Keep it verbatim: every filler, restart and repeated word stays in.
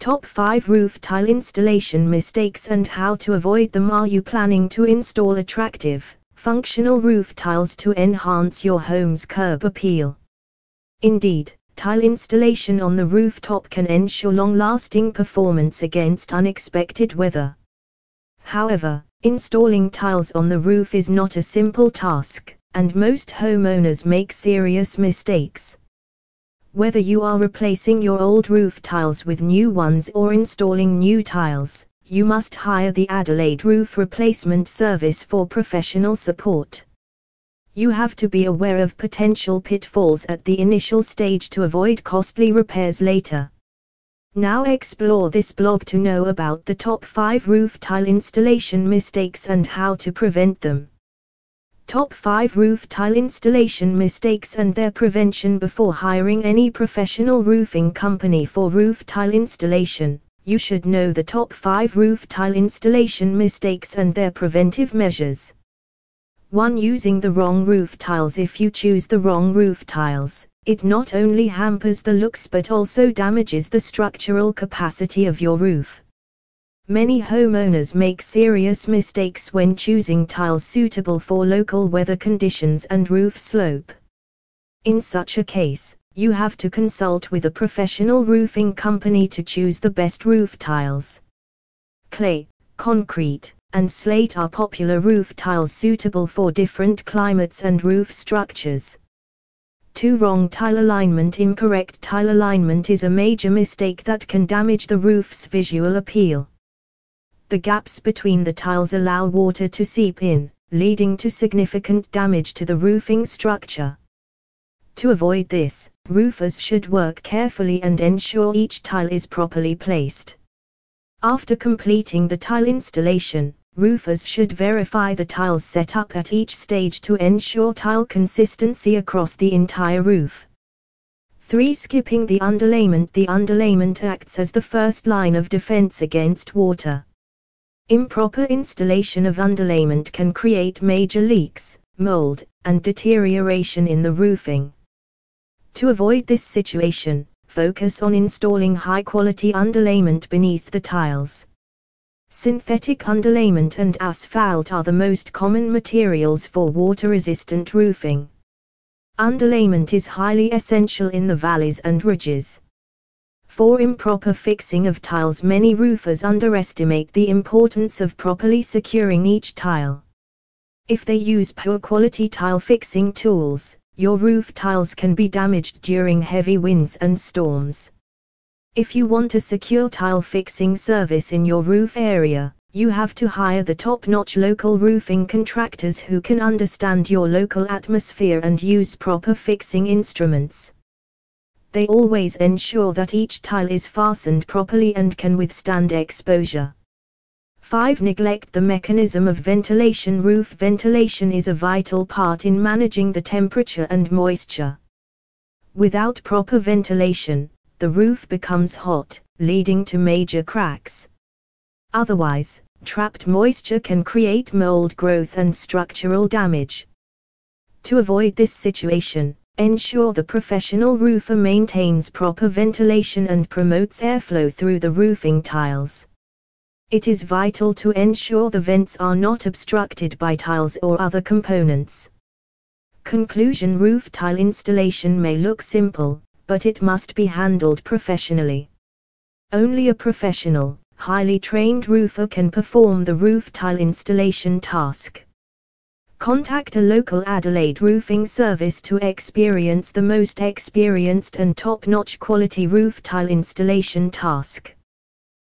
Top five Roof Tile Installation Mistakes and How to Avoid Them. Are you planning to install attractive, functional roof tiles to enhance your home's curb appeal? Indeed, tile installation on the rooftop can ensure long-lasting performance against unexpected weather. However, installing tiles on the roof is not a simple task, and most homeowners make serious mistakes. Whether you are replacing your old roof tiles with new ones or installing new tiles, you must hire the Adelaide Roof Replacement Service for professional support. You have to be aware of potential pitfalls at the initial stage to avoid costly repairs later. Now explore this blog to know about the top five roof tile installation mistakes and how to prevent them. Top five Roof Tile Installation Mistakes and Their Prevention. Before hiring any professional roofing company for roof tile installation, you should know the top five roof tile installation mistakes and their preventive measures. one Using the wrong roof tiles. If you choose the wrong roof tiles, it not only hampers the looks but also damages the structural capacity of your roof. Many homeowners make serious mistakes when choosing tiles suitable for local weather conditions and roof slope. In such a case, you have to consult with a professional roofing company to choose the best roof tiles. Clay, concrete, and slate are popular roof tiles suitable for different climates and roof structures. two Wrong tile alignment. Incorrect tile alignment is a major mistake that can damage the roof's visual appeal. The gaps between the tiles allow water to seep in, leading to significant damage to the roofing structure. To avoid this, roofers should work carefully and ensure each tile is properly placed. After completing the tile installation, roofers should verify the tiles set up at each stage to ensure tile consistency across the entire roof. three Skipping the underlayment. The underlayment acts as the first line of defense against water. Improper installation of underlayment can create major leaks, mold, and deterioration in the roofing. To avoid this situation, focus on installing high-quality underlayment beneath the tiles. Synthetic underlayment and asphalt are the most common materials for water-resistant roofing. Underlayment is highly essential in the valleys and ridges. For improper fixing of tiles. Many roofers underestimate the importance of properly securing each tile. If they use poor quality tile fixing tools, your roof tiles can be damaged during heavy winds and storms. If you want a secure tile fixing service in your roof area, you have to hire the top-notch local roofing contractors who can understand your local atmosphere and use proper fixing instruments. They always ensure that each tile is fastened properly and can withstand exposure. five Neglect the mechanism of ventilation. Roof ventilation is a vital part in managing the temperature and moisture. Without proper ventilation, the roof becomes hot, leading to major cracks. Otherwise, trapped moisture can create mold growth and structural damage. To avoid this situation, ensure the professional roofer maintains proper ventilation and promotes airflow through the roofing tiles. It is vital to ensure the vents are not obstructed by tiles or other components. Conclusion. Roof tile installation may look simple, but it must be handled professionally. Only a professional, highly trained roofer can perform the roof tile installation task. Contact a local Adelaide roofing service to experience the most experienced and top-notch quality roof tile installation task.